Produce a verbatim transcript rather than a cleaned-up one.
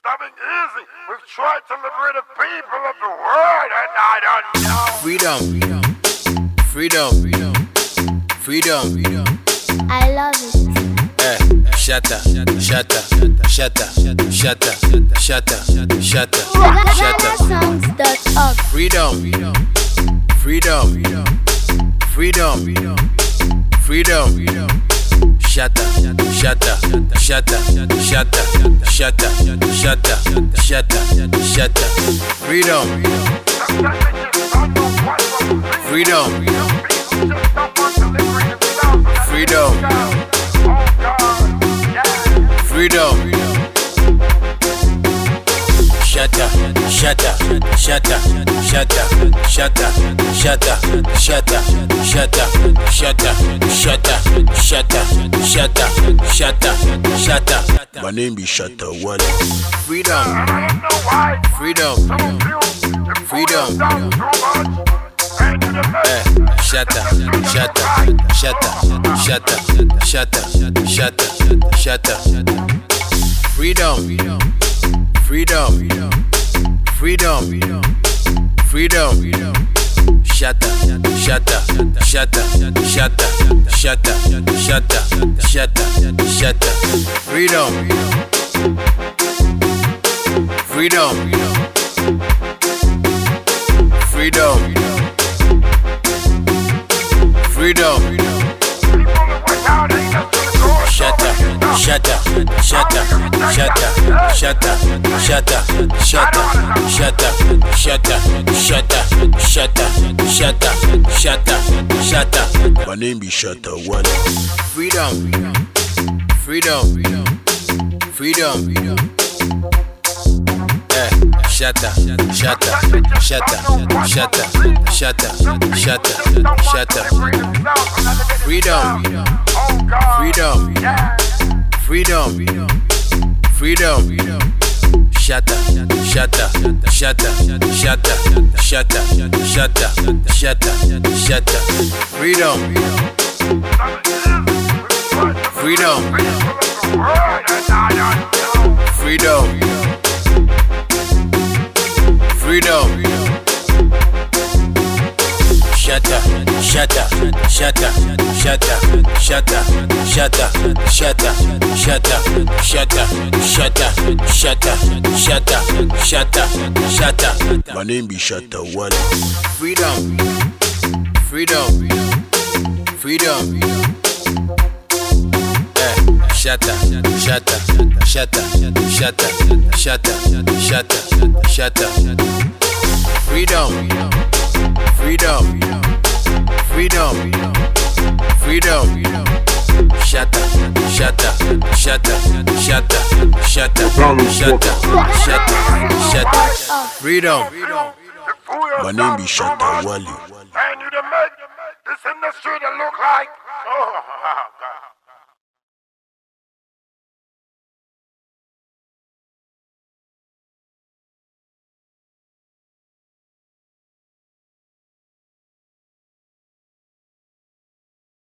Nothing easy. We've tried to liberate the people of the world, and I don't know. Freedom, freedom, freedom, freedom. I love it. Eh, shatta, shatta, shatta, shatta, shatta, shatta, shatta. Songs dot org. Freedom, freedom, freedom, freedom. Shatta, shatta, shatta, shatta, shatta, shatta, shatta, shatta. Freedom, freedom, freedom, freedom. Shatta, shatta, shatta, shatta, shatta, shatta, shatta, shatta, shatta, shatta, shatta, shatta, shatta, shatta. My name is Shatta Wale. Freedom, freedom, freedom. Eh, shatta, shatta, shatta, shatta, shatta, shatta, shatta. Freedom, freedom, freedom, freedom. Shatta, shatta, shatta, shatta, shatta, shatta, shatta, shatta. Freedom, freedom, freedom, freedom. Shatta, shatta, shatta, shatta, shatta, shatta, shatta, shatta, shatta, shatta, shatta, shatta, shatta, shatta. My name is Shatta Wale. Freedom, freedom, freedom. Eh, shatta, shatta, shatta, shatta, shatta, shatta, shatta. Freedom, freedom, freedom, freedom. Shatta, shatta, shatta, shatta, shatta, shatta, shatta, shatta. Freedom, freedom, freedom, freedom. Shatta, shatta, shatta, shatta, shatta, shatta, shatta, shatta, shatta, shatta, shatta, shatta, shatta, shatta. My name is Shatta Wale. Freedom, freedom, freedom. Eh, shatta, shatta, shatta, shatta, shatta, shatta, shatta. Freedom, freedom, freedom, freedom. Shatta, shatta, shatta, shatta, shatta, shatta, shatta, shatta. Freedom. My name is Shatta Wale. And you to make this industry to look like, oh, God.